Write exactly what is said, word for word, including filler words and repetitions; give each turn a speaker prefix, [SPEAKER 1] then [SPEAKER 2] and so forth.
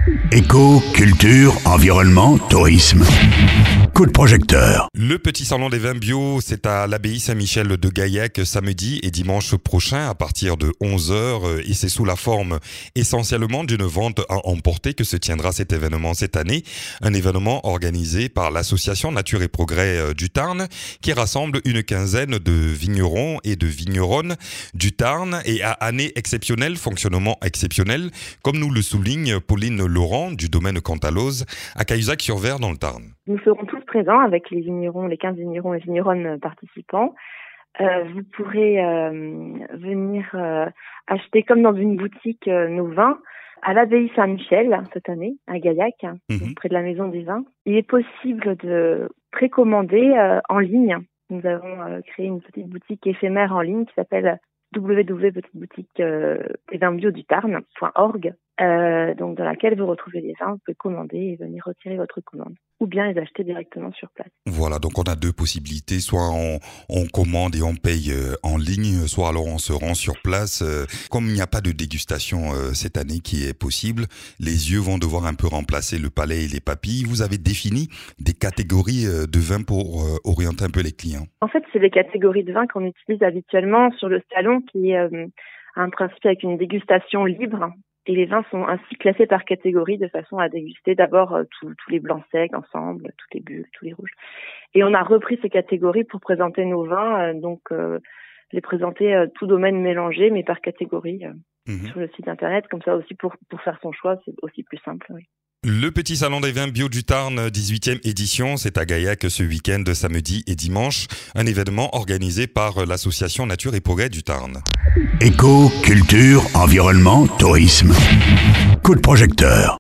[SPEAKER 1] Éco, culture, environnement, tourisme. Coup de projecteur.
[SPEAKER 2] Le petit salon des vins bio, c'est à l'abbaye Saint-Michel de Gaillac samedi et dimanche prochain à partir de onze heures et c'est sous la forme essentiellement d'une vente à emporter que se tiendra cet événement cette année. Un événement organisé par l'association Nature et Progrès du Tarn qui rassemble une quinzaine de vignerons et de vigneronnes du Tarn et à année exceptionnelle, fonctionnement exceptionnel, comme nous le souligne Pauline Laurent du domaine Cantalose à Cahuzac-sur-Vert dans le Tarn.
[SPEAKER 3] Nous serons tous présents avec les vignerons, les quinze vignerons et vigneronnes participants. Euh, vous pourrez euh, venir euh, acheter comme dans une boutique euh, nos vins à l'abbaye Saint-Michel cette année, à Gaillac, mm-hmm. près de la Maison des Vins. Il est possible de précommander euh, en ligne. Nous avons euh, créé une petite boutique éphémère en ligne qui s'appelle w w w point petite boutique des vins bio du tarn point org, euh, donc dans laquelle vous retrouvez les vins, vous pouvez commander et venir retirer votre commande, ou bien les acheter directement sur place.
[SPEAKER 2] Voilà, donc on a deux possibilités, soit on, on commande et on paye euh, en ligne, soit alors on se rend sur place. Euh, comme il n'y a pas de dégustation euh, cette année qui est possible, les yeux vont devoir un peu remplacer le palais et les papilles. Vous avez défini des catégories euh, de vins pour euh, orienter un peu les clients.
[SPEAKER 3] En fait, c'est les catégories de vins qu'on utilise habituellement sur le salon, qui est euh, un principe avec une dégustation libre. Et les vins sont ainsi classés par catégorie de façon à déguster d'abord euh, tous les blancs secs ensemble, toutes les bulles, tous les rouges. Et on a repris ces catégories pour présenter nos vins, euh, donc euh, les présenter euh, tout domaine mélangé, mais par catégorie euh, mmh. sur le site internet. Comme ça aussi, pour, pour faire son choix, c'est aussi plus simple. Oui.
[SPEAKER 2] Le petit salon des vins bio du Tarn, dix-huitième édition, c'est à Gaillac ce week-end, samedi et dimanche. Un événement organisé par l'association Nature et Progrès du Tarn.
[SPEAKER 1] Éco, culture, environnement, tourisme. Coup de projecteur.